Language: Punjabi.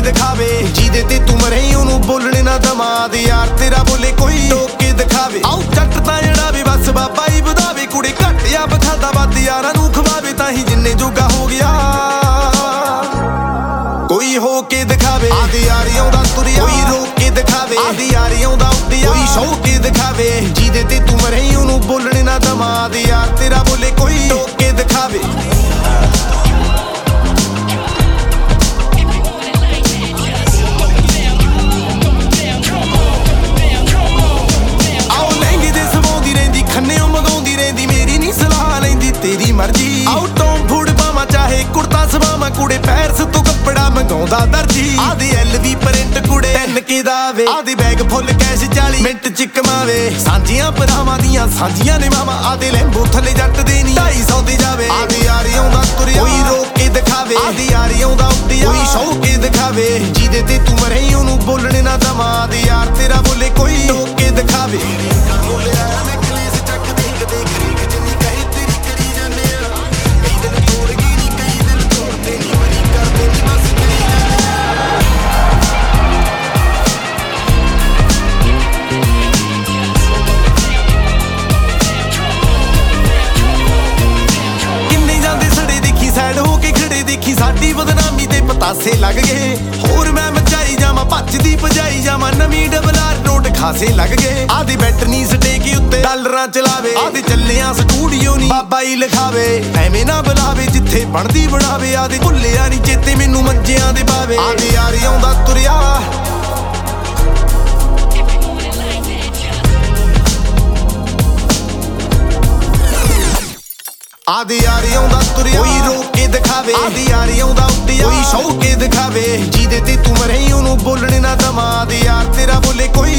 ਦਿਖਾਵੇ ਜਿਹਦੇ ਤੇ ਤੂੰ ਮਰੇ ਉਹਨੂੰ ਬੋਲਣੇ ਨਾ ਦਮਾਦ ਯਾਰ ਤੇਰਾ ਬੋਲੇ ਕੋਈ ਟੋਕ ਕੇ ਦਿਖਾਵੇ ਆਉ ਜੱਟ ਤਾਂ ਜਿਹੜਾ ਵੀ ਬਸ ਬਾਬਾ ਹੀ ਵਧਾਵੇ ਕੁੜੇ ਘੱਟ ਆ ਬਖਾਦਾ ਵੱਧ ਯਾਰਾਂ ਨੂੰ ਖਵਾਵੇ ਤਾਂ ਹੀ ਜਿੰਨੇ ਜੋਗਾ ਹੋ ਗਿਆ ਕੋਈ ਹੋ ਕੇ ਦਿਖਾਵੇ ਆਦੀ ਯਾਰੀ ਆਉਂਦਾ ਤੁਰਿਆ ਕੋਈ ਰੋਕ ਕੇ ਦਿਖਾਵੇ ਆਦੀ ਯਾਰੀ ਆਉਂਦਾ ਉੱਡਿਆ ਕੋਈ ਸ਼ੌਕ ਕੇ ਦਿਖਾਵੇ ਜਿਹਦੇ ਤੇ ਤੂੰ ਮਰੇ ਉਹਨੂੰ ਬੋਲਣੇ ਨਾ ਦਮਾਦ ਯਾਰ ਤੇਰਾ ਬੋਲੇ ਕੋਈ ਟੋਕ ਕੇ ਦਿਖਾਵੇ ਖੰਨਿਓ ਮਗਾਉਂਦੀ ਰਹਿੰਦੀ ਮੇਰੀ ਨਹੀਂ ਸਲਾਹ ਲੈਂਦੀ ਤੇਰੀ ਮਰਜ਼ੀ ਆਉ ਟੌਮ ਫੂਡ ਪਾਵਾਂ ਚਾਹੇ ਕੁੜਤਾ ਸਵਾਵਾਂ ਕੁੜੇ ਪੈਰਸ ਤੋਂ ਕੱਪੜਾ ਮੰਗਾਉਂਦਾ ਦਰਜੀ ਆਦੀ LV ਪ੍ਰਿੰਟ ਕੁੜੇ 10K ਦਾ ਵੇ ਆਦੀ ਬੈਗ ਫੁੱਲ ਕੈਸ਼ 40 ਮਿੰਟ ਚ ਕਮਾਵੇ ਸਾਂਝੀਆਂ ਭਰਾਵਾਂ ਦੀਆਂ ਸਾਂਝੀਆਂ ਨੇ ਮਾਵਾਂ ਆਦੇ ਲੈਂਬੋ ਥੱਲੇ ਜੱਟ ਦੇ ਨਹੀਂ 250 ਦੇ ਜਾਵੇ ਆਦੀ ਯਾਰੀ ਆਉਂਦਾ ਤੁਰਿਆ ਕੋਈ ਰੋਕ ਕੇ ਦਿਖਾਵੇ ਆਦੀ ਯਾਰੀ ਆਉਂਦਾ ਉੱਡਿਆ ਕੋਈ ਸ਼ੌਕ ਕੇ ਦਿਖਾਵੇ ਜਿਹਦੇ ਤੇ ਤੂੰ ਮਰੇ ਉਹਨੂੰ ਬੋਲਣੇ ਨਾ ਦਮਾਦ ਯਾਰ ਤੇਰਾ ਬੋਲੇ ਕੋਈ ਟੋਕ ਕੇ ਦਿਖਾਵੇ ਸਾਡੀ ਬਦਨਾਮੀ ਦੇ ਪਤਾਸੇ ਲੱਗ ਗਏ ਹੋਰ ਮੈਂ ਮਚਾਈ ਜਾਵਾਂ ਭੱਜਦੀ ਭਜਾਈ ਜਾਵਾਂ ਨਵੀਂ ਡਬਲਆਰ ਨੋਟ ਖਾਸੇ ਲੱਗ ਗਏ ਆਦੀ ਬੈਟਨੀ ਸਟੇਕੀ ਉੱਤੇ ਡਾਲਰਾਂ ਚਲਾਵੇ ਆਦੀ ਚੱਲਿਆ ਸਟੂਡੀਓ ਨਹੀਂ ਬਾਬਾ ਹੀ ਲਿਖਾਵੇ ਐਵੇਂ ਨਾ ਬੁਲਾਵੇ ਜਿੱਥੇ ਬਣਦੀ ਬਣਾਵੇ ਆਦੀ ਭੁੱਲਿਆ ਨਹੀਂ ਚੇਤੇ ਮੈਨੂੰ ਮੰਜਿਆਂ ਦੇ ਬਾਵੇ ਆਦੀ ਯਾਰੀ ਆਉਂਦਾ ਤੁਰਿਆ ਆਦੀ ਯਾਰੀ ਆਉਂਦਾ ਤੁਰਿਆ ਕੋਈ ਰੋਕ ਕੇ ਦਿਖਾਵੇ ਆਦੀ ਯਾਰੀ ਆਉਂਦਾ ਉੱਡਿਆ ਕੋਈ ਸ਼ੌਕ ਕੇ ਦਿਖਾਵੇ ਜਿਹਦੇ ਤੇ ਤੂੰ ਮਰੇ ਉਹਨੂੰ ਬੋਲਣੇ ਨਾ ਦਮਾਦ ਯਾਰ ਤੇਰਾ ਬੋਲੇ ਕੋਈ